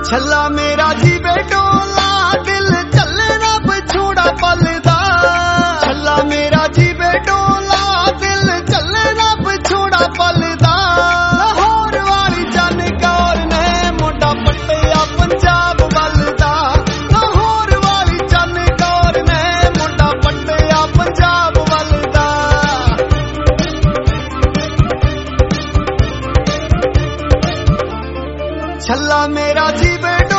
छल्ला मेरा जीवे डोला दिल चले ना पिछोड़ा पलदा। छल्ला मेरा जीवे डोला दिल चले ना पिछोड़ा पलदा। लाहौर वाली जन कौर ने मुंडा पट्टिया पंजाब वलदा। लाहौर वाली जन कौर ने मुंडा पट्टिया पंजाब वलदा। छल्ला मेरा जीवे